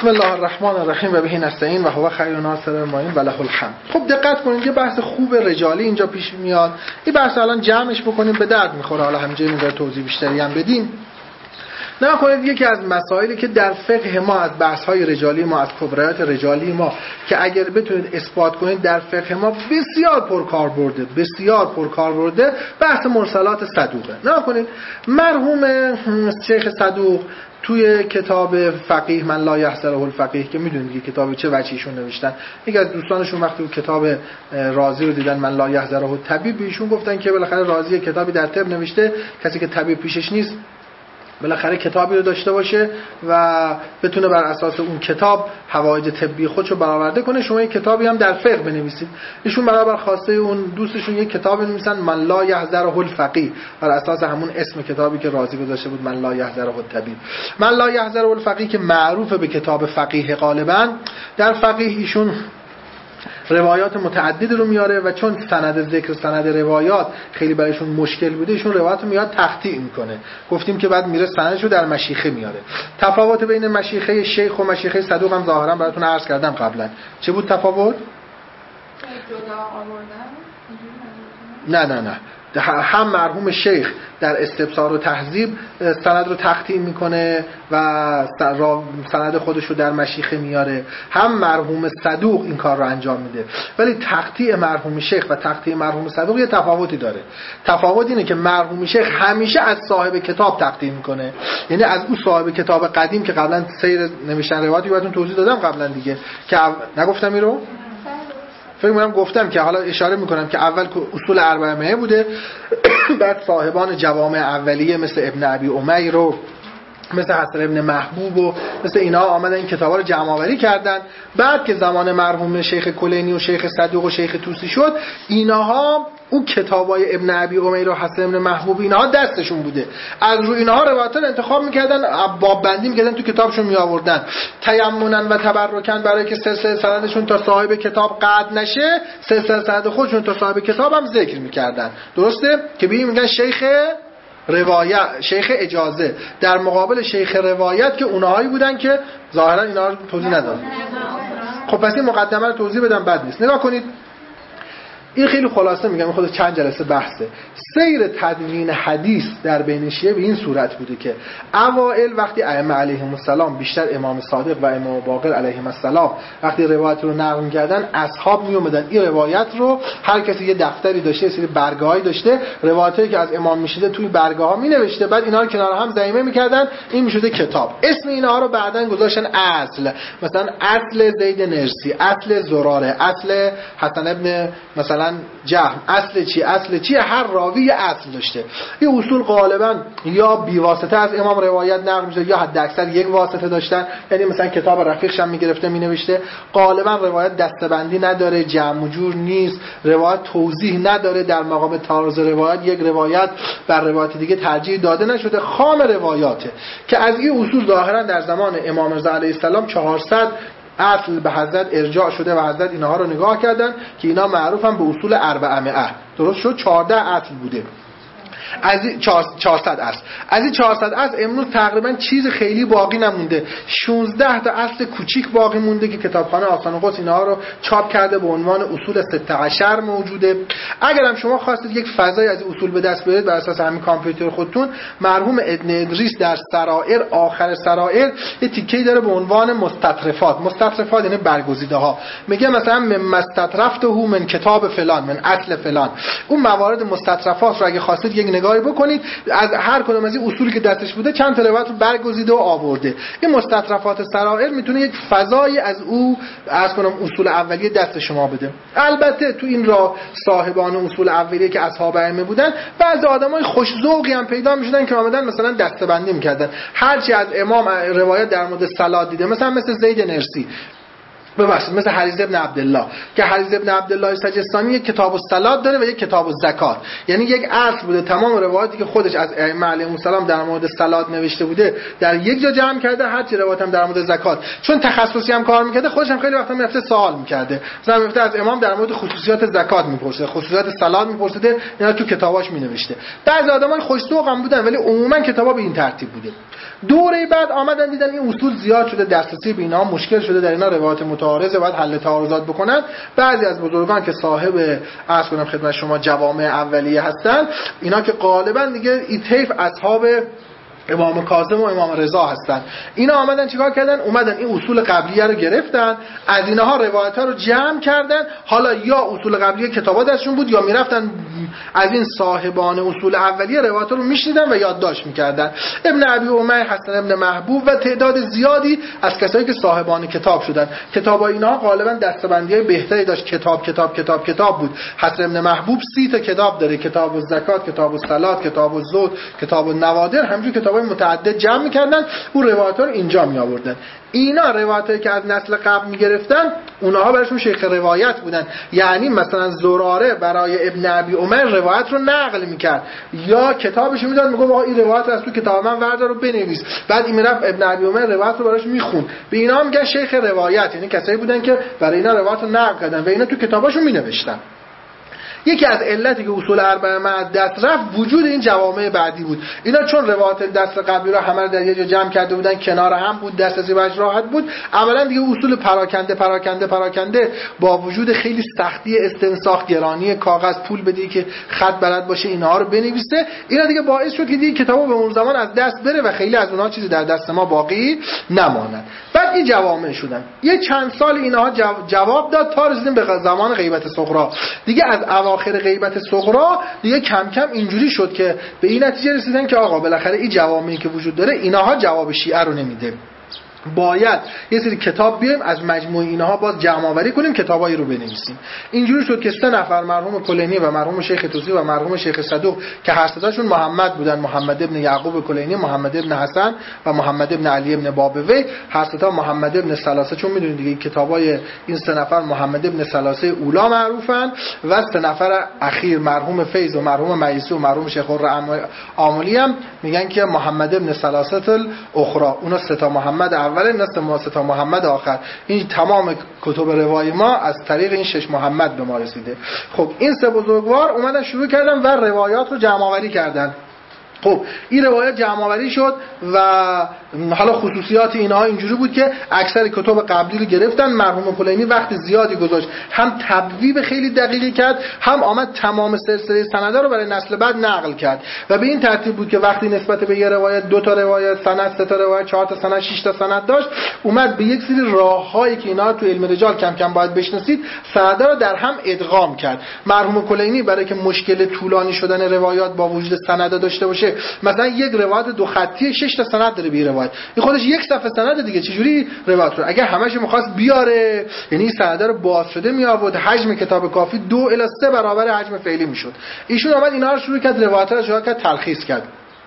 بسم الله الرحمن الرحیم و به نستعین و هو خیر ناصر معین و له الحمد. خب دقت کنید یه بحث خوب رجالی اینجا پیش میاد. این بحث الان جمعش بکنیم به درد میخوره، حالا همینجا میذاره توضیح بیشتری هم بدیم. نه کنید یکی از مسائلی که در فقه ما از بحث‌های رجالی ما، از کبریات رجالی ما که اگر بتونید اثبات کنید در فقه ما بسیار پرکار برده بحث مرسلات صدوقه. نه کنید مرحوم شیخ صدوق توی کتاب فقیه من لا یحذره الفقیه که میدونید که کتاب چه وجهیشون نوشتن، یکی از دوستانشون وقتی کتاب رازی رو دیدن من لا یحذره الطبیب، ایشون گفتن که بالاخره رازی کتابی در طب نوشته، کسی که طبیب پیشش نیست بالاخره کتابی رو داشته باشه و بتونه بر اساس اون کتاب حوائج طبی خودشو برآورده کنه. شما یک کتابی هم در فقه بنویسید. ایشون برابر خواسته اون دوستشون یک کتاب بنویسن من لا یحذره الفقیه، بر اساس همون اسم کتابی که رازی گذاشته بود من لا یحذره الطبیب. من لا یحذره الفقیه که معروف به کتاب فقیه، غالبا در فقیه ایشون روایات متعدد رو میاره و چون سند روایات خیلی برایشون مشکل بوده، ایشون روایات رو میاد تقطیع میکنه. گفتیم که بعد میره سندش رو در مشیخه میاره. تفاوت بین مشیخه شیخ و مشیخه صدوق هم ظاهرا براتون عرض کردم قبلا. چه بود تفاوت؟ نه هم مرحوم شیخ در استبصار و تهذیب سند رو تقطیع میکنه و سند خودش رو در مشیخه میاره، هم مرحوم صدوق این کار رو انجام میده. ولی تقطیع مرحوم شیخ و تقطیع مرحوم صدوق یه تفاوتی داره. تفاوت اینه که مرحوم شیخ همیشه از صاحب کتاب تقطیع میکنه، یعنی از اون صاحب کتاب قدیم که قبلا سیر نوشتن روایتی براتون توضیح دادم قبلا دیگه، که نگفتم این رو؟ فکر می‌کنم گفتم که حالا اشاره میکنم که اول اصول اربعه بوده، بعد صاحبان جوامع اولیه مثل ابن ابی امیر رو مثل حسن ابن محبوب و مثل اینا آمدن این کتابا رو جمع آوری کردن. بعد که زمان مرحوم شیخ کلینی و شیخ صدوق و شیخ طوسی شد، اینها اون کتابای ابن ابی امیر و حسن ابن محبوب اینها دستشون بوده، از روی اینها روایت رو انتخاب میکردن، باب بندی میکردن، تو کتابشون میآوردن تیمنا و تبرکن، برای که سلسله سندشون تا صاحب کتاب قطع نشه سلسله سند خودشون تا صاحب کتاب هم ذکر میکردن. درسته که میگن شیخ روایت، شیخ اجازه در مقابل شیخ روایت که اونهایی بودن که ظاهرا اینا رو توضیح ندادن. خب پس این مقدمه رو توضیح بدم بد نیست. نگاه کنید این خیلی خلاصه میگم، خود چند جلسه بحثه. سیر تدوین حدیث در بین شیعه به این صورت بوده که اوائل وقتی ائمه علیهم السلام، بیشتر امام صادق و امام باقر علیهم السلام، وقتی روایت رو نقل کردن، اصحاب می اومدن این روایت رو، هر کسی یه دفتری داشته، یه سری برگه‌ای داشته، روایتی که از امام میشده توی برگه‌ها مینوشته، بعد اینا رو کنار هم ضمیمه میکردن، این میشده کتاب. اسم اینها رو بعدن گذاشتن اصل، مثلا اصل زید نرسی، اصل زراره، اصل حسن ابن مثلا جهم، اصل چی هر راوی اصل داشته. این اصول غالبا یا بی واسطه از امام روایت نقل میشه یا حد اکثر یک واسطه داشتن، یعنی مثلا کتاب رفیقش هم میگرفته مینوشته. غالبا روایت دستبندی نداره، جمع و جور نیست، روایت توضیح نداره، در مقام تعارض روایت یک روایت بر روایت دیگه ترجیح داده نشده، خام روایاته که از این اصول ظاهرا در زمان امام رضا علیه السلام 400 اصل به حضرت ارجاع شده و حضرت اینها رو نگاه کردن که اینا معروفن به اصول اربعمائه. درست شد؟ 14 اصل بوده از 400 اصل. از این 400 اصل امروز تقریبا چیز خیلی باقی نمونده. 16 تا اصل کوچیک باقی مونده که کتابخانه آستان قدس اینها رو چاپ کرده به عنوان اصول 16 موجوده. اگر هم شما خواستید یک فضای از اصول به دست بیارید بر اساس همین کامپیوتر خودتون، مرحوم ابن ادریس در سرائر، آخر سرائر، یه تیکه‌ای داره به عنوان مستطرفات یعنی برگزیده ها. میگه مثلا من مستطرفته من کتاب فلان، من اصل فلان. اون موارد مستطرفات رو اگه خواستید یک نگاهی بکنید، از هر کدوم از این اصولی که دستش بوده چند تا روایت رو برگزیده و آورده. این مستطرفات سرائر میتونه یک فضایی از او از کنم اصول اولیه دست شما بده. البته تو این راه صاحبان اصول اولیه که اصحاب ائمه بودن، بعضی آدمای خوش ذوقی هم پیدا میشدن که اومدن مثلا دسته‌بندی میکردن، هرچی از امام روایت در مورد صلات دیده، مثلا زید نرسی ببخشید مثل حریز ابن عبدالله که حریز ابن عبدالله سجستانی یک کتاب الصلات داره و یک کتاب الزکات، یعنی یک اصل بوده تمام روایاتی که خودش از ائمه علیهم السلام در مورد صلات نوشته بوده در یک جا جمع کرده، هر چی روایت هم در مورد زکات چون تخصصی هم کار میکرده خودش هم خیلی وقتا میرفته سوال میکرده، مثلا میرفته از امام در مورد خصوصیات زکات میپرسه، خصوصیات صلات میپرسیده، اینا تو کتاباش مینوشته. بعضی آدمای خوش‌ذوق هم بودن ولی عموما کتابا به این ترتیب بوده. دوره بعد آمدن دیدن این اصول زیاد شده، دسترسی به اینا مشکل شده، در اینا روایت متعارضه باید حل تعارضات بکنن. بعضی از بزرگان که صاحب عرض کنم خدمت شما جوامع اولیه هستن، اینا که غالبا دیگه این طیف اصحاب امام کاظم و امام رضا هستن، اینا آمدن چیکار کردن؟ اومدن این اصول قبلیه رو گرفتن، از اینها روایت ها رو جمع کردن. حالا یا اصول قبلیه کتابا دستشون بود یا میرفتن از این صاحبان اصول اولیه روایت ها رو میشنیدن و یادداشت میکردن. ابن ابی امیه، حسن ابن محبوب و تعداد زیادی از کسایی که صاحبان کتاب شدن. کتابای اینها غالبا دسته‌بندی‌های بهتری داشت، کتاب بود. حسن ابن محبوب 30 تا کتاب داره، کتاب الزکات، کتاب الصلات، کتاب الزهد، کتاب النوادر، همینجور کتابای متعدد جمع می‌کردن، اون روایت‌ها رو اینجا می‌آوردن. اینا روایتایی که از نسل قبل می‌گرفتن، اونها براشون شیخ روایت بودن. یعنی مثلا زراره برای ابن ابی عمر روایت رو نقل می‌کرد یا کتابش میداد، میگه آقا این روایت از تو کتاب من وردار رو بنویس، بعد این میرفت ابن ابی عمر روایت رو براش میخوند. به اینا میگن شیخ روایت، یعنی کسایی بودن که برای اینا روایت رو نقل کردن و اینا تو کتاباشون مینوشتن. یکی از علتی که اصول اربعه مع دست رفت وجود این جوامع بعدی بود. اینا چون روایت دست قبلی رو همه رو در یه جا جمع کرده بودن، کنار هم بود، دسترسی بهش راحت بود، عملا دیگه اصول پراکنده با وجود خیلی سختی استنساخ، گرانی کاغذ، پول بدی که خط بلد باشه اینها رو بنویسه، اینا دیگه باعث شد که دیگه کتابا به اون زمان از دست بره و خیلی از اونها چیزی در دست ما باقی نماند. بعد این جوامع شدن. یه چند سال اینها جواب داد تا رسیدیم به زمان غیبت صغرا. دیگه از اواخر غیبت صغرا دیگه کم کم اینجوری شد که به این نتیجه رسیدن که آقا بالاخره این جوامعی که وجود داره اینها جواب شیعه رو نمیده، باید یه سری کتاب بیاریم از مجموع اینها باز جمع آوری کنیم، کتابایی رو بنویسیم. اینجوری شد که 3 نفر، مرحوم کلینی و مرحوم شیخ توسی و مرحوم شیخ صدوق که هر ستاشون محمد بودن، محمد ابن یعقوب کلینی، محمد ابن حسن و محمد ابن علی ابن بابوی، هر ستا محمد ابن سلاسه، چون میدونید دیگه کتابای این 3 نفر محمد ابن سلاسه اولا معروفن و 3 نفر اخیر مرحوم فیض و مرحوم مجلسی و مرحوم شیخ العاملی هم میگن که محمد ابن سلاسه الاخرى، اونا 3 تا محمد اول، نست ما 3 تا محمد آخر. این تمام کتب روایی ما از طریق این 6 محمد به ما رسیده. خب این 3 بزرگوار اومدن شروع کردن و روایات رو جمع آوری کردن. خب این روایت جمع آوری شد و حالا خصوصیات اینها اینجوری بود که اکثر کتب قبلی رو گرفتن. مرحوم کلینی وقت زیادی گذاشت، هم تبویب خیلی دقیقی کرد، هم آمد تمام سلسله سندا رو برای نسل بعد نقل کرد و به این ترتیب بود که وقتی نسبت به یه روایت 2 تا روایت سند، 3 تا روایت، 4 تا سند، 6 تا سند داشت، اومد به یک سری راههایی که اینا تو علم رجال کم کم باید بشناسید سندا رو در هم ادغام کرد. مرحوم کلینی برای که مشکل طولانی شدن روایات با وجود سندا داشته باشه، مثلا یک روایت 2 خطی 6 تا سند داره به روایت، این خودش یک صفحه سند دیگه، چجوری روایت رو اگه همش می‌خواست بیاره، یعنی سند رو باز شده می آورد، حجم کتاب کافی 2 الی 3 برابر حجم فعلی میشد. ایشون اومد اینا رو شروع کرد، روایت رو شروع کرد تلخیص کرد.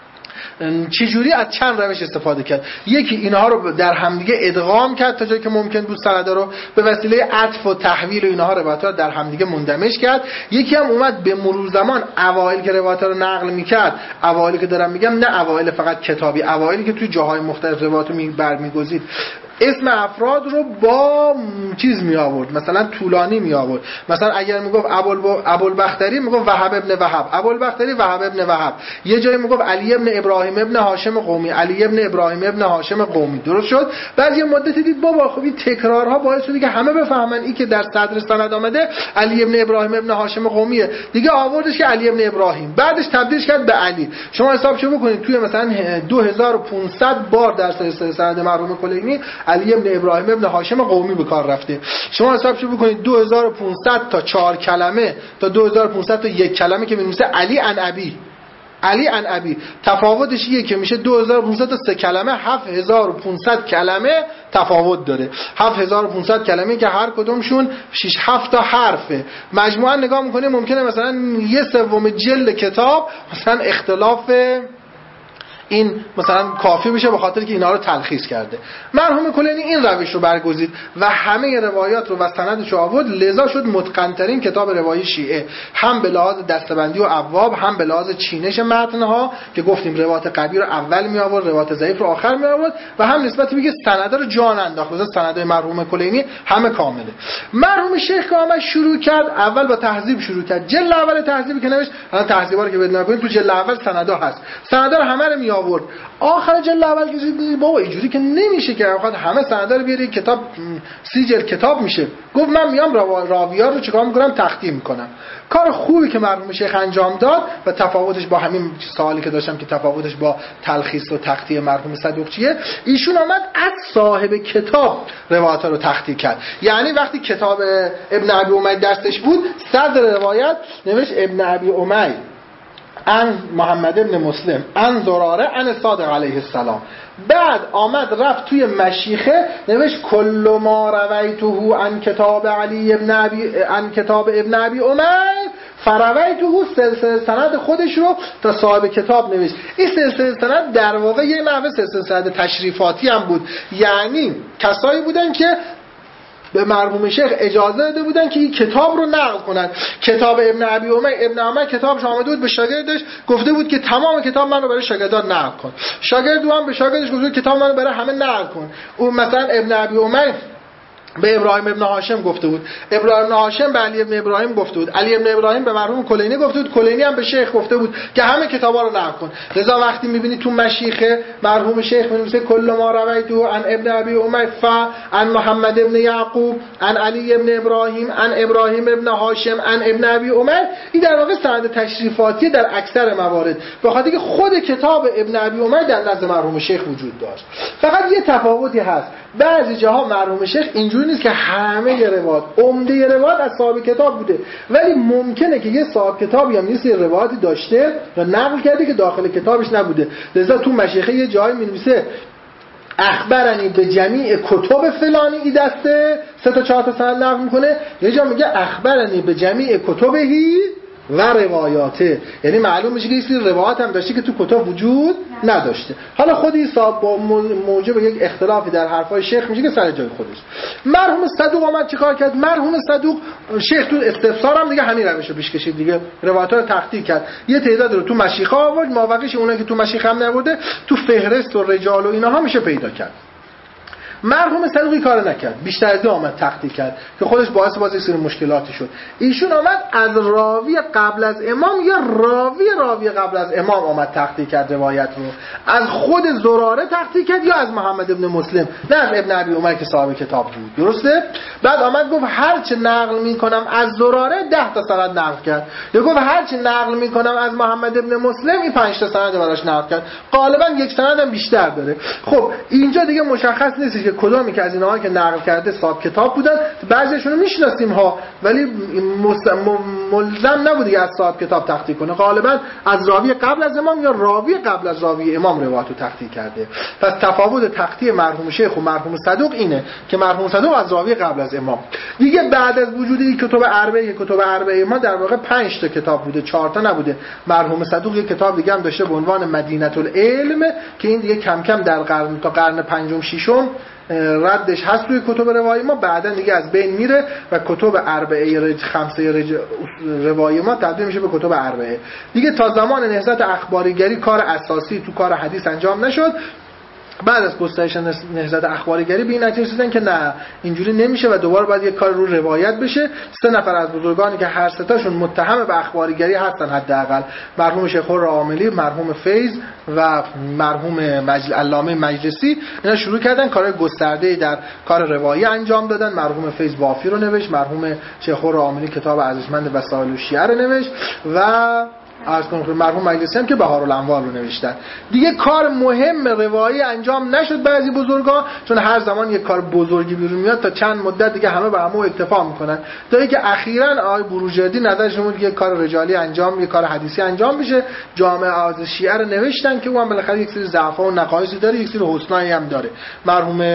چجوری؟ از چند روش استفاده کرد. یکی اینها رو در همدیگه ادغام کرد تا جایی که ممکن بود سند رو به وسیله عطف و تحویل و اینها روایت رو در همدیگه مندمج کرد. یکی هم اومد به مرور زمان اوایل که روایت رو نقل میکرد، اوایلی که دارم میگم نه اوایل فقط کتابی، اوایلی که توی جاهای مختلف روایت رو برمیگزید، اسم افراد رو با چیز می آورد، مثلا طولانی می آورد. مثلا اگر میگفت ابوالبختری میگفت وهب ابن وهب، ابوالبختری وهب ابن وهب. یه جایی میگفت علی ابن ابراهیم ابن هاشم قومی، علی ابن ابراهیم ابن هاشم قومی. درست شد؟ بعد یه مدتی دید بابا خب این تکرارها باعث شد که همه بفهمن این که در صدر سند آمده علی ابن ابراهیم ابن هاشم قومیه، دیگه آوردش که علی ابن ابراهیم، بعدش تبدیلش کرد به علی. شما حسابشو بکنید توی مثلا 2500 بار در سلسله سند مرحوم کلینی علی ابن ابراهیم ابن هاشم قومی به کار رفته. شما حسابشو بکنید 2500 تا 4 کلمه تا 2500 تا 1 کلمه که می‌نویسه علی عن ابی، علی عن ابی، تفاوتش اینه که میشه 2500 تا 3 کلمه، 7500 کلمه تفاوت داره. 7500 کلمه که هر کدومشون 6 7 تا حرفه. مجموعاً نگاه می‌کنید ممکنه مثلا 1/3 جلد کتاب مثلا این مثلا کافی میشه به خاطر که اینا رو تلخیص کرده. مرحوم کلینی این روش رو برگزید و همه روایات رو و سندش رو آورد، لذا شد متقن‌ترین کتاب روایی شیعه، هم به لحاظ دسته‌بندی و ابواب، هم به لحاظ چینش متن‌ها که گفتیم روایات قوی رو اول می آورد، روایات ضعیف رو آخر می آورد و هم نسبت به سندا رو جان انداخت. مثلا سندای مرحوم کلینی همه کامله. مرحوم شیخ که شروع کرد اول با تهذیب شروع کرد. جلد اول تهذیبی که نوشت، الان تهذیبا رو که بدون نکنید تو جلد اول سندا هست، سندا رو همه رو می آورد. آخر جلد اول که دید بابا اینجوری که نمیشه که واقعا همه سندا رو بیاری کتاب 30 جلد کتاب میشه. گفت من میام راوی‌ها رو چیکار میکنم؟ تختیم میکنم. کار خوبی که مرحوم شیخ انجام داد و تفاوتش با همین سوالی که داشتم که تفاوتش با تلخیص و تخطیع مرحوم صدوق چیه، ایشون آمد از صاحب کتاب روایات رو تخطیع کرد. یعنی وقتی کتاب ابن ابی امیه دستش بود، صدر روایت نوشت ابن ابی امیه عن محمد ابن مسلم عن زراره عن صادق علیه السلام. بعد آمد رفت توی مشیخه نوشت کل ما رویته عن کتاب علی ابن ابی عن کتاب ابن ابی امیه فرویته، سلسله سند خودش رو تا صاحب کتاب نوشت. این سلسله سند در واقع یه نحوه سلسله سند تشریفاتی هم بود، یعنی کسایی بودن که به مرحوم شیخ اجازه داده بودن که این کتاب رو نقل کنن. کتاب ابن ابی امیه، ابن امیه کتابش آمده بود به شاگردش گفته بود که تمام کتاب من رو برای شاگردان نقل کن. شاگرد هم به شاگردش گفته بود کتاب من رو برای همه نقل کن. اون مثلا ابن ابی امیه به ابراهیم ابن هاشم گفته بود، ابراهیم ابن هاشم به علی ابن ابراهیم گفته بود، علی ابن ابراهیم به مرحوم کلینی گفته بود، کلینی هم به شیخ گفته بود که همه کتابا رو نقل کن. لذا وقتی میبینی تو مشیخه مرحوم شیخ می‌نویسه کل ما رویته عن ابن ابی امیه عن محمد ابن یعقوب عن علی ابن ابراهیم عن ابراهیم ابن هاشم عن ابن ابی امیه، این در واقع سند تشریفاتی در اکثر موارد، به خاطر که خود کتاب ابن ابی امیه در نزد مرحوم شیخ وجود داشت. فقط یه تفاوتی هست، بعضی جاها مرحوم شیخ اینجوری نیست که همه روایات عمده روایات از صاحب کتاب بوده، ولی ممکنه که یه صاحب کتابی هم نیست روایتی داشته و نقل کرده که داخل کتابش نبوده. لذا تو مشیخه یه جایی می‌نویسه اخبرنی به جمیع کتب فلانی، این دسته 3 تا 4 تا سند نقل میکنه. یه جا میگه اخبرنی به جمیع کتبهی و روایاته، یعنی معلوم میشه که این روایات هم داشته که تو کتاب وجود نداشته. حالا خودی صاحب با موجب یک اختلافی در حرفای شیخ میشه که سر جای خودش. مرحوم صدوق آمد چیکار کرد؟ مرحوم صدوق شیخ تو استفسار هم دیگه همین روش رو پیش کشید دیگه، روایات‌ها رو تخطیع کرد، یه تعداد رو تو مشیخه آورد، مابقیش اونایی که تو مشیخه هم نبوده تو فهرست و رجال و اینها میشه پیدا کرد. مرحوم صدوقی کار نکرد، بیشتر از دو آمد تخطیع کرد که خودش باعث یک سری مشکلاتی شد. ایشون آمد از راوی قبل از امام یا راوی قبل از امام آمد تخطیع کرد روایت رو، از خود زراره تخطیع کرد یا از محمد ابن مسلم، نه از ابن ابی امیه که صاحب کتاب بود. درسته؟ بعد آمد گفت هر چه نقل میکنم از زراره 10 تا سند نقل کرد، یا گفت هر چه نقل میکنم از محمد ابن مسلم این 5 تا سند براش نقل کرد، غالبا یک سند هم بیشتر داره. خب اینجا دیگه مشخص نیست که کدومی که از اینها که نقل کرده صاحب کتاب بودن، بعضیشون رو میشناسیم ها ولی ملزم نبوده که از صاحب کتاب تخطیع کنه، غالبا از راوی قبل از امام یا راوی قبل از راوی امام روایت رو تخطیع کرده. پس تفاوت تخطیع مرحوم شیخ و مرحوم صدوق اینه که مرحوم صدوق از راوی قبل از امام. دیگه بعد از وجود این کتب اربعه ما در واقع 5 تا کتاب بوده، 4 تا نبوده. مرحوم صدوق یک کتاب دیگه هم داشته به عنوان مدینه العلم که این دیگه کم کم در قرن 5م 6م ردش هست روی کتب روایی ما، بعدا دیگه از بین میره و کتب اربعه خمسه روایی ما تبدیل میشه به کتب اربعه. دیگه تا زمان نهضت اخباریگری کار اساسی تو کار حدیث انجام نشد. بعد از گسترش نهضت اخباریگری به این نتیجه رسیدن که نه اینجوری نمیشه و دوباره باید یک کار رو روایت بشه. 3 نفر از بزرگانی که هر 3 تاشون متهم به اخباریگری هستن حداقل، مرحوم شیخ خرم‌عاملی، مرحوم فیض و مرحوم علامه مجلسی، اینا شروع کردن کارهای گسترده‌ای در کار روایی انجام دادن. مرحوم فیض بافی رو نوشت، مرحوم شیخ خرم‌عاملی کتاب ارزشمند وسائل الشیعه رو نوشت و عرض کنم مرحوم مجلسی هم که بهارالانوار رو نوشتن. دیگه کار مهم روایی انجام نشد بعضی بزرگا، چون هر زمان یک کار بزرگی بیرون میاد تا چند مدت دیگه همه به همو اکتفا میکنن، تا اینکه اخیراً آقای بروجردی نظرش بود که یک کار رجالی انجام، یک کار حدیثی انجام بشه. جامعه از شیعه رو نوشتن که اون هم بالاخره یک سری ضعف‌ها و نقایصی داره، یک سری حسنایی هم داره. مرحوم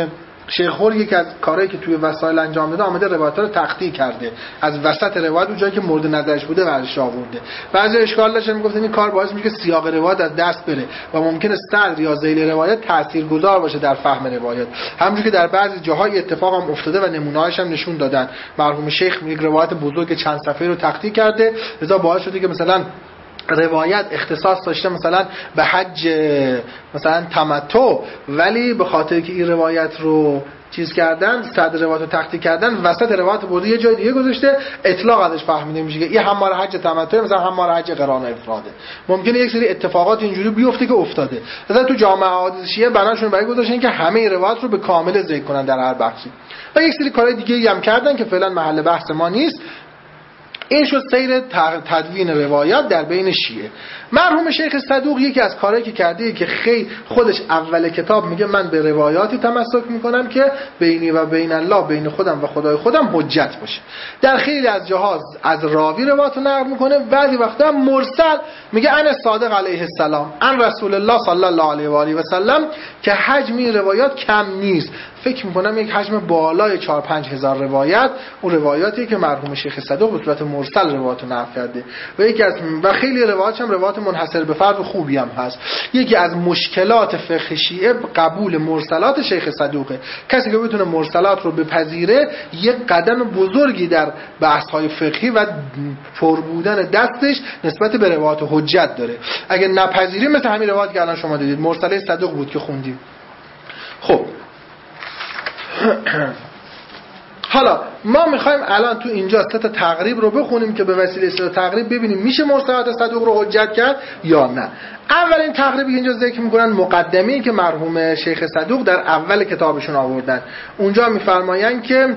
شیخ خور یکی از کارهایی که توی وسایل انجام داده آمده روایت‌ها رو تقطیع کرده، از وسط روایت اون جایی که مورد نظرش بوده ورش آورده. بعضی اشکال داشتن میگفتن این کار باعث میشه که سیاق روایت از دست بره و ممکنه صدر یا ذیل روایت تاثیرگذار باشه در فهم روایت. همونجوری که در بعضی جاهای اتفاق هم افتاده و نمونه‌هاش هم نشون دادن. مرحوم شیخ یک روایت بزرگ چند صفحه‌ای رو تقطیع کرده، لذا باعث شده که مثلا روایت اختصاص داشته مثلا به حج مثلا تمتع، ولی به خاطر که این روایت رو چیز کردن، صد روایت رو تقطیع کردن، وسط روایت برده یه جای دیگه گذاشته، اطلاق ازش فهمیده میشه که این هم مال حج تمتع، مثلا هم مال حج قران و افراده. ممکنه یک سری اتفاقات اینجوری بیفته که افتاده. مثلا تو جامعه احادیث شیعه بناشون برای گذاشتن که همه روایت رو به کامل ذکر کنن در هر بخشی، و یک سری کارهای دیگه هم کردن که فعلا محل بحث ما نیست. این شد سیر تدوین روایات در بین شیعه. مرحوم شیخ صدوق یکی از کارهایی که کرده که خیلی خودش اول کتاب میگه من به روایاتی تمسک میکنم که بینی و بین الله، بین خودم و خدای خودم حجت باشه. در خیلی از جاها از راوی روایت رو نقل میکنه، بعضی وقتا مرسل میگه انا صادق علیه السلام ان رسول الله صلی الله علیه و آله و سلم، که حجم این روایات کم نیست. فکر میکنم یک حجم بالای 4-5 هزار روایت اون روایاتی که مرحوم شیخ صدوق به صورت مرسل روایت رو نقل کرده، و یکی از خیلی روایات هم روایات منحصر به فرد خوبی هم هست. یکی از مشکلات فقه شیعه قبول مرسلات شیخ صدوقه. کسی که بتونه مرسلات رو بپذیره یک قدم بزرگی در بحث‌های فقهی و پر بودن دستش نسبت به روایات حجت داره. اگه نپذیری مثل همین روایت که الان شما دیدید مرسله صدوق بود که خوندیم. خب حالا ما میخوایم الان تو اینجا سه تا تقریب رو بخونیم که به وسیله سه تا تقریب ببینیم میشه مرسلات صدوق رو حجت کرد یا نه. اولین تقریبی که اینجا ذکر میکنن مقدمه‌ای که مرحوم شیخ صدوق در اول کتابشون آوردن. اونجا میفرمایند که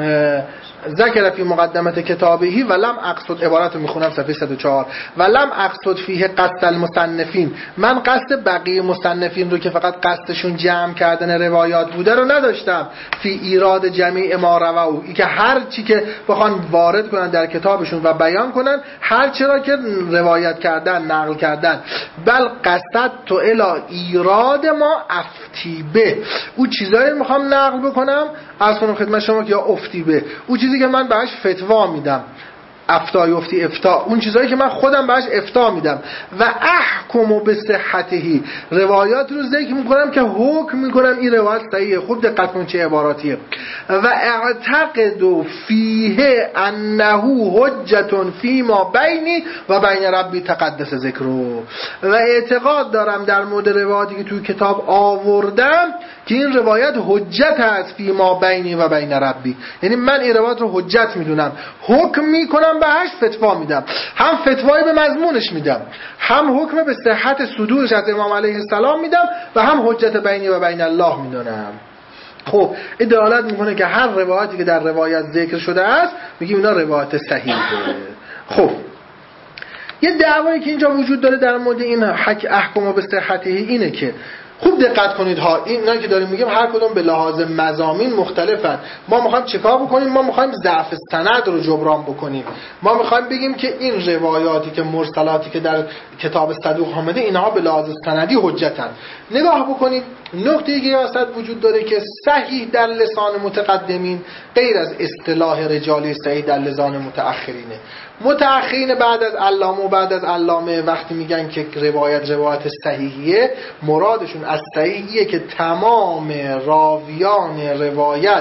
ذکر فی مقدمت کتابهی ولم اقصد، عبارت رو میخونم صفحه 104، ولم اقصد فیه قصد المصنفین، من قصد بقیه مصنفین رو که فقط قصدشون جمع کردن روایات بوده رو نداشتم، فی ایراد جمیع ما رواه، ای که هر چی که بخوان وارد کنن در کتابشون و بیان کنن هر چرا که روایت کردن نقل کردن، بل قصد تو الی ایراد ما افتیبه، اون چیزایی میخوام نقل بکنم از کنم خدمت شما که یا افتیبه، اون چیزی که من بهش فتوا میدم، افتای افتی افتا، اون چیزایی که من خودم بهش افتا میدم، و احکم به صحتهی، روایات رو ذکر میکنم که حکم میکنم این روایت صحیحه. خوب دقت کن چه عباراتیه. و اعتقد فیه انه حجت فیما بینی و بین ربی تقدس ذکره، و اعتقاد دارم در مورد روایاتی که توی کتاب آوردم که این روایت حجت هست فیما بینی و بین ربی، یعنی من این روایت رو حجت میدونم، حکم میکنم بهش، فتوا میدم، هم فتوایی به مضمونش میدم، هم حکم به صحت صدورش از امام علیه السلام میدم، و هم حجت بینی و بین الله میدونم. خب این دلالت میکنه که هر روایتی که در روایت ذکر شده است میگیم اینا روایت صحیحه. خب یه دعوایی که اینجا وجود داره در مورد این احکام به صحته اینه که خوب دقت کنید ها، اینا که داریم میگیم هر کدوم به لحاظ مضامین مختلفن. ما میخوایم چیکار بکنیم؟ ما میخوایم ضعف سند رو جبران بکنیم. ما میخوایم بگیم که این روایاتی که مرسلاتی که در کتاب صدوق آمده اینها به لحاظ سندی حجتن. نگاه بکنید نکته که واسط وجود داره که صحیح در لسان متقدمین غیر از اصطلاح رجالی صحیح در لسان متأخرینه. متأخرین بعد از علامه و بعد از علامه وقتی میگن که روایت صحیحیه، مرادشون از صحیحیه که تمام راویان روایت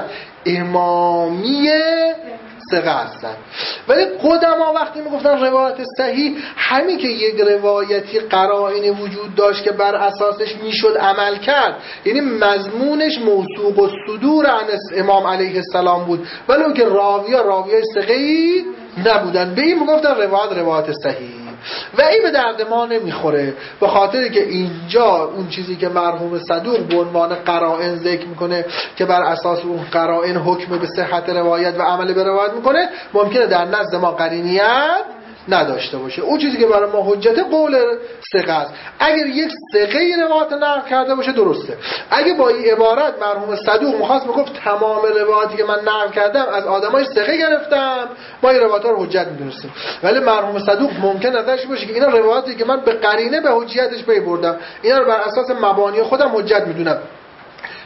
امامیه ثقه هستن. ولی قدما وقتی میگفتن روایت صحیح، همین که یک روایتی قرائن وجود داشت که بر اساسش میشد عمل کرد، یعنی مضمونش موثوق الصدور عن امام علیه السلام بود، ولی اون که راویای ثقه‌ای نبودن، به این میگفتن روایت صحیح. و این به درد ما نمیخوره، به خاطر که اینجا اون چیزی که مرحوم صدوق به عنوان قرائن ذکر میکنه که بر اساس اون قرائن حکم به صحت روایت و عمل به روایت میکنه، ممکنه در نزد ما قرینیت نداشته باشه. اون چیزی که برای ما حجت قول ثقه است. اگر یک ثقه روایت نقل کرده باشه درسته. اگه با این عبارت مرحوم صدوق می‌خواست بگفت تمام روایاتی که من نقل کردم از آدمای ثقه گرفتم، ما این روایت‌ها رو حجت می‌دونستیم. ولی مرحوم صدوق ممکن است باشه که اینا روایاتی که من به قرینه به حجیتش پی بردم، اینا رو بر اساس مبانی خودم حجت می‌دونم.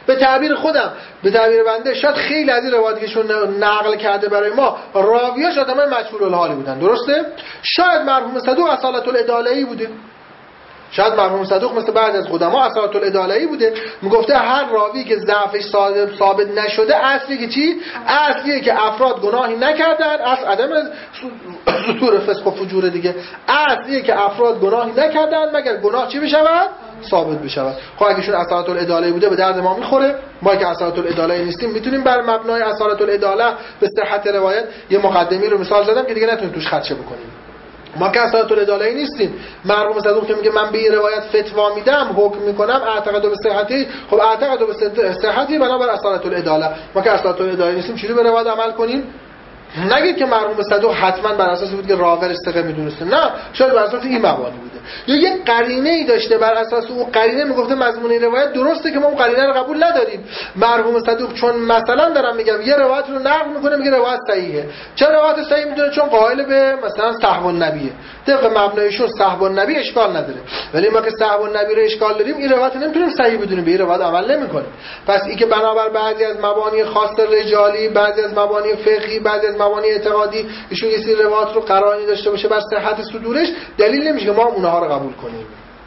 به تعبیر خودم، به تعبیر بنده، شاید خیلی از این روایاتی که نقل کرده برای ما راویاش آدمای مجهول الحالی بودن، درسته؟ شاید مرحوم صدوق اصالت العداله‌ای بوده، شاید مرحوم صدوق مثل بعضی از قدما اصالت العداله‌ای بوده، میگفته هر راوی که ضعفش ثابت نشده اصلی که چی؟ اصلیه که افراد گناهی نکردن، اصل عدم ظهور فسق و فجور دیگه، اصلیه که افراد گناهی نکردن مگر گناه چی بشود؟ ثابت بشود. خب اگه شون اصالت العداله‌ای بوده به درد ما میخوره. ما که اصالت العداله‌ای نیستیم میتونیم بر مبنای اصالت العداله به صحت روایت یه مقدمه رو مثال زدم که دیگه نتونیم توش خدشه بکنیم. ما که اصالت العداله‌ای نیستیم. مرحوم صدوق که میگه من به این روایت فتوا میدم، حکم میکنم، اعتقاد به صحتی، خب اعتقاد به صحتی بنابر اصالت العداله. ما که اصالت العداله‌ای نیستیم چجوری به روایت عمل کنیم؟ نگید که مرحوم صدوق حتما بر اساس بود که راور ثقه میدونسته، نه، شاید بر اساس این مبانی بوده یا یه قرینه ای داشته، بر اساس اون قرینه میگفته مضمون این روایت درسته که ما اون قرینه رو قبول نداریم. مرحوم صدوق چون مثلا دارم میگم یه روایت رو نقل میکنه میگه روایت صحیحه، چرا روایت صحیح میدونه؟ چون قائل به مثلا صحو النبیه، طبق مبنایشون صحو النبی اشکال نداره، ولی ما که صحو النبی رو اشکال داریم این روایت نمیتونیم صحیح بدونیم، به این روایت عمل نمیکنیم. پس این که بنابر بعضی از مبانی خاص رجالی، بعضی از مبانی فقهی، بعضی از مبانی اعتقادی ایشون یه سری روایت رو قرائنی داشته باشه بر صحت صدورش، دلیل نمیشه که ما اونها رو قبول کنیم.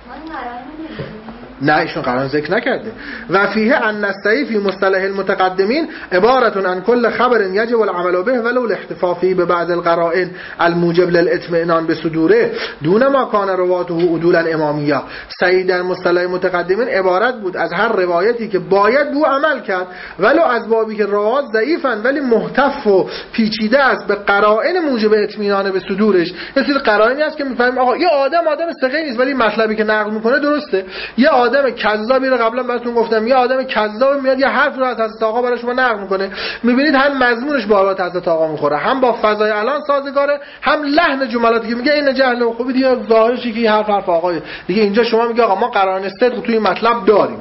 نه ایشون قرائن ذکر نکرده. و فیه ان الصحیح فی مصطلح المتقدمین عبارت عن کل خبر یجب العمل به ولو الاحتفاظ به بعض القرائن الموجب للاطمئنان بصدوره دون ما کان رواته عدولا امامیه. صحیح در مصطلح متقدمین عبارت بود از هر روایتی که باید به عمل کرد ولو از بابی که روات ضعیفن ولی محتف و پیچیده است به قرائن موجب اطمینان به صدورش. یه سری قرائنی هست که میفهمیم آقا یه آدم ثقه نیست ولی مطلبی که نقل میکنه درسته، یه آدم کذابی رو قبلا براتون گفتم، یه آدم کذاب میاد یه حرف رو از حضرت آقا برای شما نقل میکنه، میبینید هم مضمونش با حضرت آقا میخوره، هم با فضای الان سازگاره، هم لحن جملاتی که میگه این جهل و خوبی دیگه ظاهرشی که حرف آقای دیگه. اینجا شما میگه آقا ما قرائن صدق توی مطلب داریم.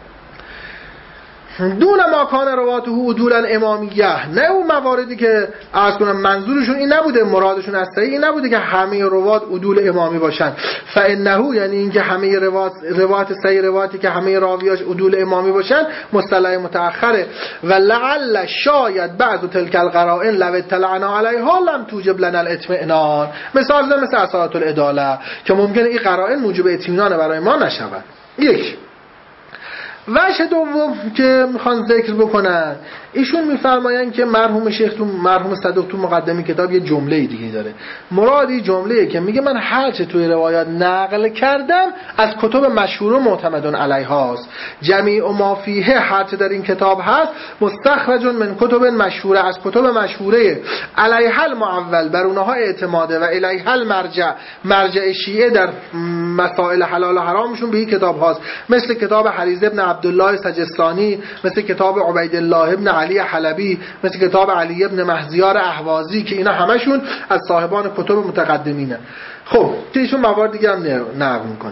دون ما کان رواته عدولا امامیه، نه اون مواردی که عرض کنم منظورشون این نبوده، مرادشون از صحیح این نبوده که همه روات عدول امامی باشن. فانه یعنی اینکه همه روات صحیح روایتی که همه راویاش عدول امامی باشن مصطلح متأخره. و لعل شاید بعض تلک القرائن لو اطلعنا علیها لم توجب لنا الاطمئنان. مثال مثل اصالت العداله که ممکنه این قرائن موجب اطمینان برای ما نشود. یک وجه دوم که میخوان ذکر بکنن، ایشون میفرمایند که مرحوم صدوق تو مقدمه کتاب یه جمله دیگه داره، مرادی جمله‌ای که میگه من هرچه توی روایات نقل کردم از کتب مشهور و معتمدون علیها است، جمیع ما فیه هرچه در این کتاب هست مستخرج من کتب مشهوره، از کتب مشهوره علیها المعول بر اونها اعتماده و الیها المرجع، مرجع شیعه در مسائل حلال و حرامشون به این کتاب هاست، مثل کتاب حریز ابن عبدالله سجستانی، مثل کتاب عبیدالله ابن علی حلبی، مثل کتاب علی ابن مهزیار اهوازی که اینا همشون از صاحبان کتب متقدمینه. خب ایشون موارد دیگه هم نقل میکنه.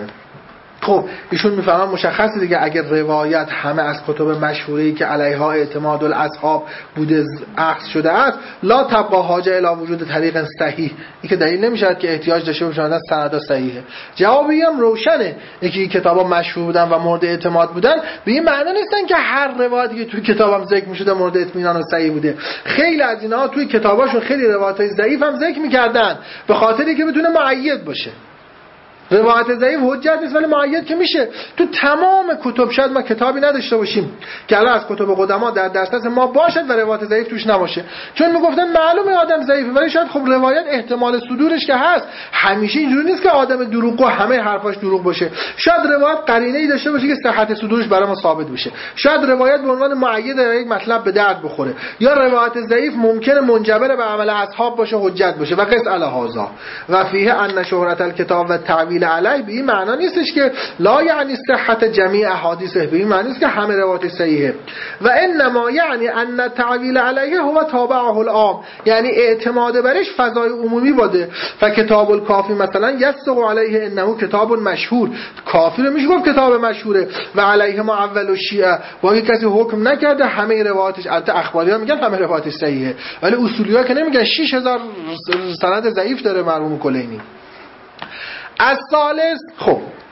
خب ایشون میفهمن مشخصه دیگه اگر روایت همه از کتب مشهوره‌ای که علیها اعتماد الاصحاب بوده اخذ شده است لا تبقى حاجه الی وجود طریق صحیح، این که دلیل نمیشه که احتیاج داشته باشن سند صحیحه. جوابی هم روشنه، اینکه این کتابا مشهور بودن و مورد اعتماد بودن به این معنی نیستن که هر روایتی که توی کتابم ذکر میشده مورد اطمینان و صحیح بوده. خیلی از اینها توی کتاباشون خیلی روایتای ضعیف هم ذکر میکردن به خاطری که بتونه مؤید باشه. روایت ضعیف حجت نیست ولی مؤید که میشه. تو تمام کتب شاید ما کتابی نداشته باشیم که الان از کتب قدما در دسترس ما باشد و روایت ضعیف توش نباشه، چون میگفتن معلومه آدم ضعیفه ولی شاید خب روایت احتمال صدورش که هست همیشه اینجوری نیست که آدم دروغگو همه حرفاش دروغ باشه، شاید روایت قرینه‌ای داشته باشه که صحت صدورش برای ما ثابت بشه، شاید روایت به عنوان مؤید یک مطلب به درد بخوره، یا روایت ضعیف ممکنه منجبر به عمل اصحاب باشه حجت باشه و قص علی هذا. و فیه ان شهرت الکتاب و تعویل علی به این معنا نیستش که لا یعنی صحت جمیع احادیثه، به این معنی نیست که همه روایت صحیحه. و انما یعنی ان تعویل علیه هو تابعه العام، یعنی اعتماد برش فضای عمومی بوده. فکتاب الکافی مثلا یسق علیه انه کتاب مشهور، کافی رو میشه گفت کتاب مشهوره، و علیه معول الشیعه با اینکه کسی حکم نکرده همه روایتش، البته اخباری‌ها میگن همه روایتش صحیحه ولی اصولی‌ها که نمیگن 6000 سند ضعیف داره مرحوم کلینی. از ثالث خب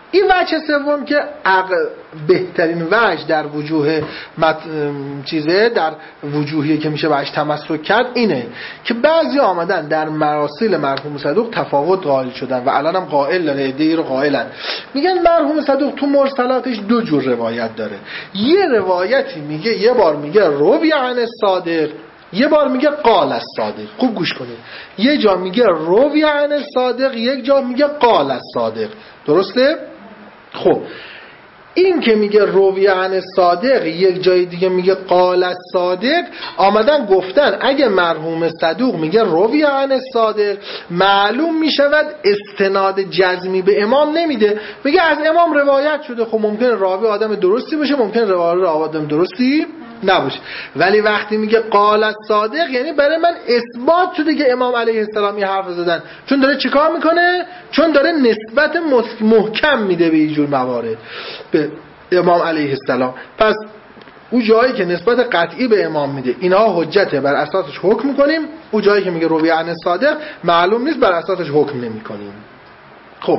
این وجه سوم که بهترین وجه در وجوه چیزه، در وجوهی که میشه وجه تمسک کرد اینه که بعضی آمدن در مراسیل مرحوم صدوق تفاوت قائل شدن و الان هم قائل داره، عده‌ای رو قائلن، میگن مرحوم صدوق تو مرسلاتش دو جور روایت داره. یه روایتی میگه یه بار میگه روی عن الصادق، یه بار میگه قال الصادق. خوب گوش کنید، یه جا میگه روی عن الصادق، یک جا میگه قال الصادق. درسته؟ خب این که میگه روی عن الصادق، یک جای دیگه میگه قال الصادق، آمدن گفتن اگه مرحوم صدوق میگه روی عن الصادق، معلوم میشود استناد جزمی به امام نمیده، میگه از امام روایت شده. خب ممکنه راوی آدم درستی باشه، ممکنه راوی آدم درستی نباشه، ولی وقتی میگه قال الصادق یعنی برای من اثبات شده که امام علیه السلام یه حرف زدن. چون داره چیکار میکنه؟ چون داره نسبت محکم میده به اینجور موارد به امام علیه السلام. پس اون جایی که نسبت قطعی به امام میده اینها حجته، بر اساسش حکم میکنیم. اون جایی که میگه روی عن الصادق معلوم نیست، بر اساسش حکم نمیکنیم. خب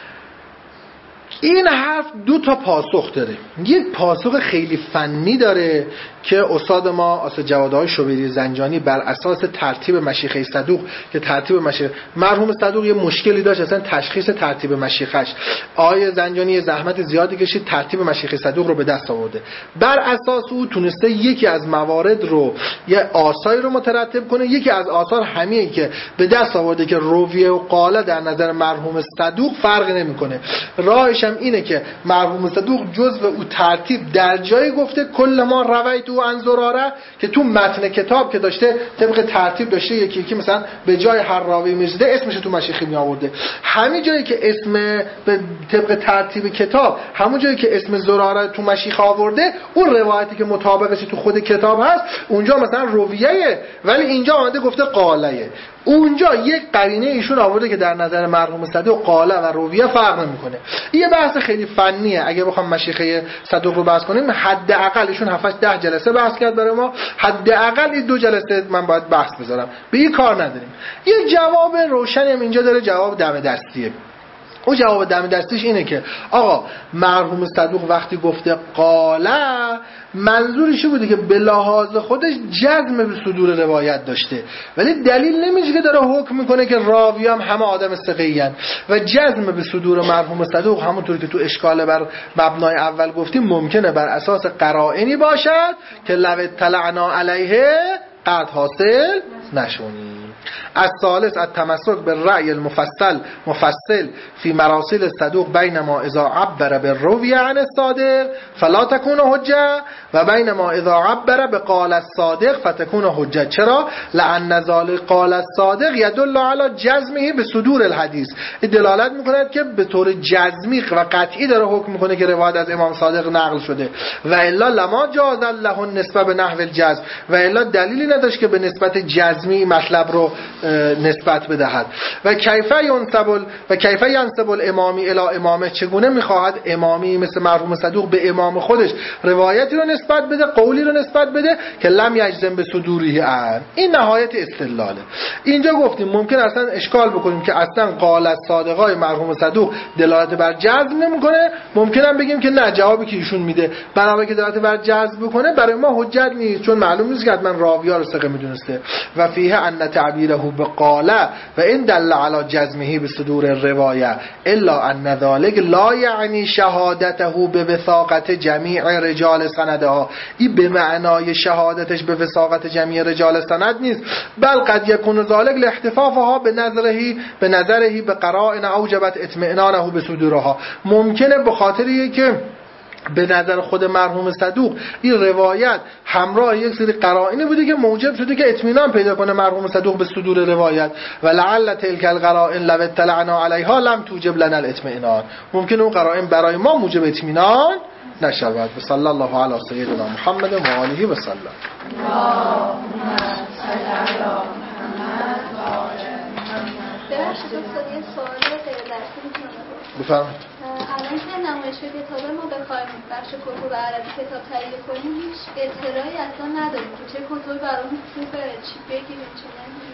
این حرف دو تا پاسخ داره. یک پاسخ خیلی فنی داره که استاد ما استاد جوادهای شوبری زنجانی بر اساس ترتیب مشیخه صدوق، که ترتیب مشیخه مرحوم صدوق یه مشکلی داشت اصلا تشخیص ترتیب مشیخش، آقای زنجانی زحمت زیادی کشید ترتیب مشیخه صدوق رو به دست آورده. بر اساس او تونسته یکی از موارد رو، یه آثاری رو مترتب کنه. یکی از آثار همینه که به دست آورده که رویه و قاله در نظر مرحوم صدوق فرق نمیکنه. راهش هم اینه که مرحوم صدوق جزء او ترتیب در جایی گفته کل ما روایت و عن زراره، که تو متن کتاب که داشته طبق ترتیب داشته یکی یکی مثلا به جای هر راوی میزده اسمش تو مشیخه می آورده. همین جایی که اسم به طبق ترتیب کتاب، همون جایی که اسم زراره تو مشیخه آورده، اون روایتی که مطابقش تو خود کتاب هست اونجا مثلا رویه، ولی اینجا آمده گفته قاله. اونجا یک قرینه ایشون آورده که در نظر مرحوم صدوق قاله و رویه فرق نمیکنه. یه بحث خیلی فنیه، اگه بخوام مشیخه صدوق رو بحث کنیم حداقل ایشون 7-10 جلسه بحث کرد برای ما، حداقل این 2 جلسه من باید بحث بذارم، به این کار نداریم. یه جواب روشنی هم اینجا داره، جواب دم دستیه. اون جواب دم دستیش اینه که آقا مرحوم صدوق وقتی گفته قاله منظورش بوده که به لحاظ خودش جزم به صدور روایت داشته، ولی دلیل نمیشه که داره حکم میکنه که راوی هم همه آدم ثقه‌ای ان. و جزم به صدور مرحوم صدوق همونطور که تو اشکال بر مبنای اول گفتیم ممکنه بر اساس قرائنی باشد که لو اطلعنا علیه قد حاصل نشونیم. الثالث التمسك بالرأي مفصل في مراسل الصدوق بينما اذا عبر بالروي عن الصادق فلا تكون حجة و بينما اذا عبر بقال الصادق فتكون حجة. چرا؟ لأن ذلك قال الصادق يدل على جزمه بصدور الحديث، دلالت میکند که به طور جزمی و قطعی داره حکم میکنه که روایت از امام صادق نقل شده. و الا لما جاز له النسبه به نحو الجزم، و الا دلیلی نداشت که به نسبت جزمی مطلب رو نسبت بدهد. و کیف ینسب الامامی الی امامه، چگونه میخواهد امامی مثل مرحوم صدوق به امام خودش روایتی رو نسبت بده، قولی رو نسبت بده که لم یجزم به صدوره عن. این نهایت استدلاله. اینجا گفتیم ممکن اصلا اشکال بکنیم که اصلا قال الصادقای مرحوم صدوق دلالت بر جزم نمیکنه، ممکن هم بگیم که نه، جوابی که ایشون میده بنابراین که دلالت بر جزم بکنه برای ما حجت نیست، چون معلوم نیست که حتما راوی‌ها رو ثقه میدونسته. و فیه ان تعبیره بقاله و این دل علی جزمه بصدور الروایه الا ان ذلك لا یعنی شهادته به وثاقت جمیع رجال سندها. این به معنای شهادتش به وثاقت جمیع رجال سند نیست، بل قد یکون ذلك لاحتفافها به نظره به قرائن اوجبت اطمئنانه به صدورها. ممکنه به خاطری که به نظر خود مرحوم صدوق این روایت همراه یک سری قرائنی بوده که موجب شده که اطمینان پیدا کنه مرحوم صدوق به صدور روایت. و لعل تلک القرائن لو اطلعنا علیها لم توجب لنا الاطمئنان، ممکنه اون قرائن برای ما موجب اطمینان نشود. صلی الله علی سیدنا محمد و آله و سلم. بفرمایید. الان که نمایش کتابه ما بخوایم بخش کتب عربی کتاب تهیه کنیم هیچ اطلاعی اصلا نداریم که چه کتابی برامون خوبه، چی بگیریم چی نگیریم.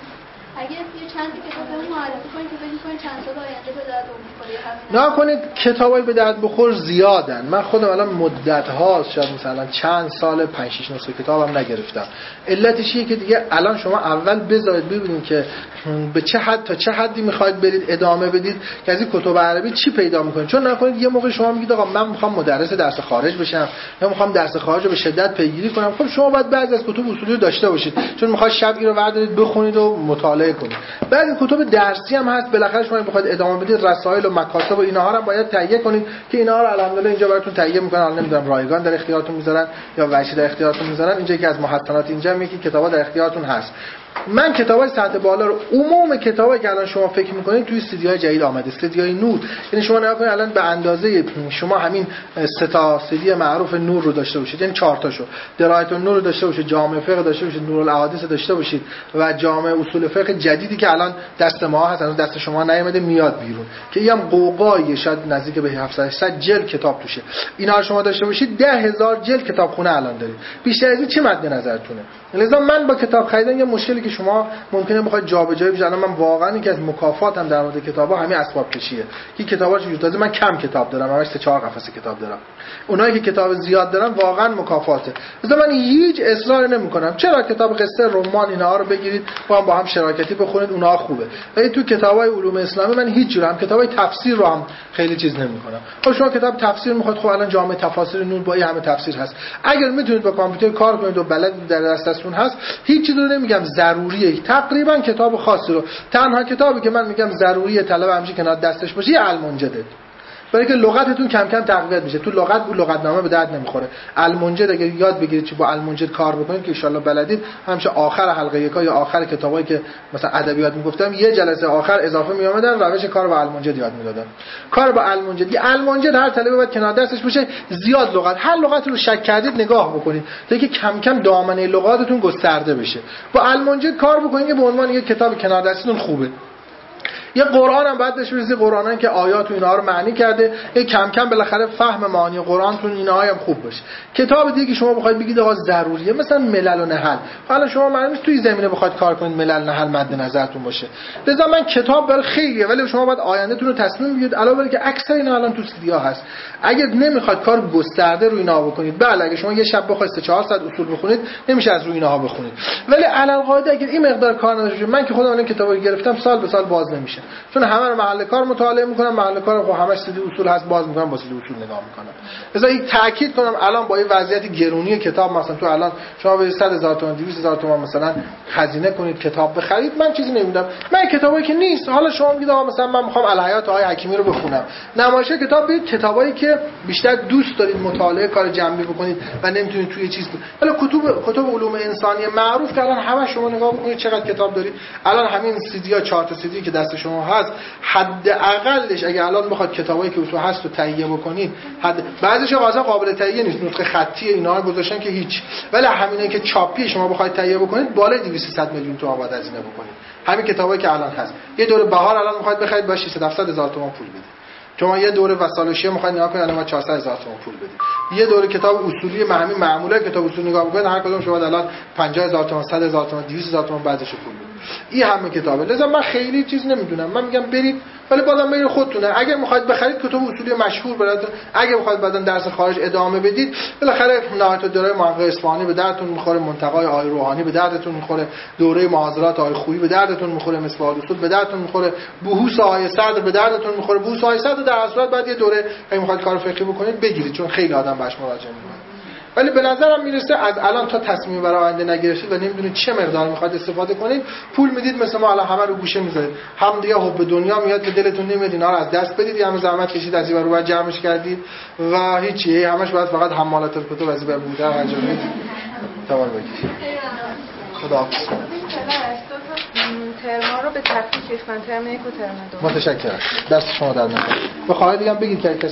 اگه یه چند کتاب معرفی کنید که فکر می‌کنید چند سال آینده به درد بخوره. نه کنید کتابای به درد بخور زیادن. من خودم الان مدت هاست شاید مثلا چند سال 5 6 نسخه کتابم نگرفتم. علتش اینه که دیگه الان شما اول بذارید ببینید که به چه حد تا چه حدی می‌خواید برید ادامه بدید که از این کتب عربی چی پیدا می‌کنید. چون نکنید یه موقع شما میگید آقا من می‌خوام مدرس درس خارج بشم یا می‌خوام درس خارج رو به شدت پیگیری کنم. خب شما باید بعضی از کتب اصولی رو داشته باشید چون می‌خواید شبی رو بردارید بخونید و مطالعه کنید. بعضی کتب درسی هم هست بالاخره شما بخواید ادامه بدید رسائل و مکاتب و اینها رو باید تهیه کنید که اینها رو الحمدلله اینجا براتون تهیه می‌کنن. الان نمی‌دونم رایگان در اختیارتون می‌ذارن یا وحشی در اختیارتون می‌ذارن. اینجا یکی از محسنات اینجا میگه که کتابا در اختیارتون هست. من کتابای سطح بالا رو عموم کتابایی که الان شما فکر می‌کنید توی سی‌دی‌های جدید آمده، سی‌دی‌های نور. یعنی شما نگاه کنید الان به اندازه شما همین 3 تا سی‌دی معروف نور رو داشته باشید، یعنی 4 تاشو، درایت النور رو داشته باشید، جامع فقه داشته باشید، نورالحوادث داشته باشید و جامع اصول فقه جدیدی که الان دست ما هست، هنوز دست شما نیامده میاد بیرون که اینم قوقای شاید نزدیک به 700 جلد کتاب توشه. اینا رو شما داشته باشید 10000 جلد کتابخونه الان دارید. بیشتر از این چی مد نظرتونه؟ لذا من با کتاب خریدن یه مشکلی که شما ممکنه بخواید جابجایی بشه. من واقعا یکی از مکافاتم در مورد کتابا همین اسباب کشیه که کتابا چه جوری من کم کتاب دارم، همش 3-4 قفسه کتاب دارم. اونایی که کتاب زیاد دارن واقعا مکافاته. لذا من هیچ اصرار نمی‌کنم چرا کتاب قصه رمان اینا رو بگیرید با هم شراکتی بخونید اونها خوبه. ولی تو کتابای علوم اسلامی من هیچ جور هم کتابای تفسیر رو هم خیلی چیز نمی‌کنم. خب شما کتاب تفسیر می‌خواید، خب الان جامع تفاسیر نور با این همه تفسیر هست. اگر میتونید با کامپیوتر کار کنید و بلد در دستتون هست هیچ چیزی رو نمیگم ضروریه. تقریبا کتاب خاصی رو تنها کتابی که من میگم ضروریه طلب همش کنار دستش باشه یه المنجده. برای که لغتتون کم کم تقویت میشه. تو لغتنامه به درد نمیخوره. المنجد اگه یاد بگیرید چه با المنجد کار بکنید که ان شاء الله بلدید، همیشه آخر حلقه یکا یا آخر کتابایی که مثلا ادبیات میگفتم یه جلسه آخر اضافه میومدن روش کار با المنجد یاد میدادن. کار با المنجد، یه المنجد هر طالب باید کنار دستش باشه. زیاد لغت، هر لغت رو شک کردید نگاه بکنید تا اینکه کم کم دامنه لغاتتون گسترده بشه. با المنجد کار بکنید که به عنوان یه کتاب کنار دستتون خوبه. یه قرآن هم بعد بهش برسید، قرآن که آیات و اینها رو معنی کرده، یه کم کم بالاخره فهم معانی قرآنتون اینها هم خوب باشه. کتاب دیگه که شما بخواید بگید آقا ضروریه مثلا ملل و نحل، حالا شما معلومه توی زمینه بخواید کار کنید ملل نحل مد نظرتون باشه. لذا من کتاب برای خیلیه، ولی شما باید آیندهتون رو تصمیم بگیرید. علاوه بر که اکثر اینا الان تو سیدیا هست. اگر نمیخواد کار گسترده روی اینا بکنید، بله اگه شما یه شب بخواید 3-4 ساعت اصول بخونید نمیشه از روی اینها بخونید، ولی علل قاعده اگر این مقدار کار نداشته، من که خودم این کتابو گرفتم سال به سال باز نمیشه، چون همه رو محل کار مطالعه میکنم، محل کار خب همش سیدی اصول هست باز میکنم، با سیدی اصول نگاه میکنم. لذا این تاکید کنم الان با این وضعیت گرونی کتاب، مثلا تو الان شما به 100,000 تومان 200,000 تومان مثلا خزینه کنید کتاب بخرید، من چیزی نمیدونم. من کتابایی که نیست، حالا شما میگید آقا مثلا من میخوام الحیات آقای حکیمی رو بخونم، نمایشه کتاب برید کتابایی که بیشتر دوست دارید مطالعه کار جنبی بکنید و نمیتونید توی چیز ولی کتب علوم انسانی معروف که الان همه شما نگاه بکنید چقدر کتاب دارید. الان همین سیدی‌ها 4 تا سیدی که دست شما هست حداقلش اگه الان بخواد کتابایی که اصول هست رو تهیه بکنید، بعضیش اصلا قابل تهیه نیست، نسخه خطی اینا رو گذاشتن که هیچ، ولی همینایی که چاپی شما بخواید تهیه بکنید بالای 200 میلیون تومان باید هزینه بکنید. همین کتابایی که الان هست، یه دوره بهار الان میخواید بخرید با 600,000 تومان پول بدید. شما یه دوره وسالشیه میخواید نگاه کنید الان 400,000 تومان پول بدید. یه دوره کتاب اصولی همین معموله کتاب اصول نگاه بکنید هر کدوم شما الان 50,000 تومان 100,000 تومان 200,000 تومان بعدش پول بدید. این همه کتابه. لذا من خیلی چیز نمیدونم، من میگم برید، ولی بازم برید خودتونه. اگه میخواید بخرید کتاب اصولی مشهور براتون، اگه میخواید بعدن درس خارج ادامه بدید بالاخره نهایت دوره محقق اصفهانی به درتون میخوره، منتقای آقای روحانی به دردتون میخوره، دوره محاضرات آقای خویی به دردتون میخوره، مصباح الاصول به دردتون میخوره، بحوث آقای صدر به دردتون میخوره. بحوث آقای صدر در اصل بعد یه دوره اگه میخواید کار فقهی بکنید بگیرید، چون خیلی آدم باش مراجعه میکنه. ولی به نظرم میرسه از الان تا تصمیم برای آینده نگرفتید و نمیدونید چه مقدار میخواد استفاده کنید، پول میدید مثل ما الان همه رو گوشه میذارید، هم دیگه حب دنیا میاد که دلتون نمیاد اینا رو از دست بدید، همه زحمت کشید از این ور جمعش کردید و هیچی، همش باید فقط حمالات الکتب از این ور بوده انجامید. تمام بگید. خداحافظ. ترما رو به تفکیک ریختن، ترم 1 و ترم 2. متشکرم. دست شما در نکنه. بخواید دیگه بگید که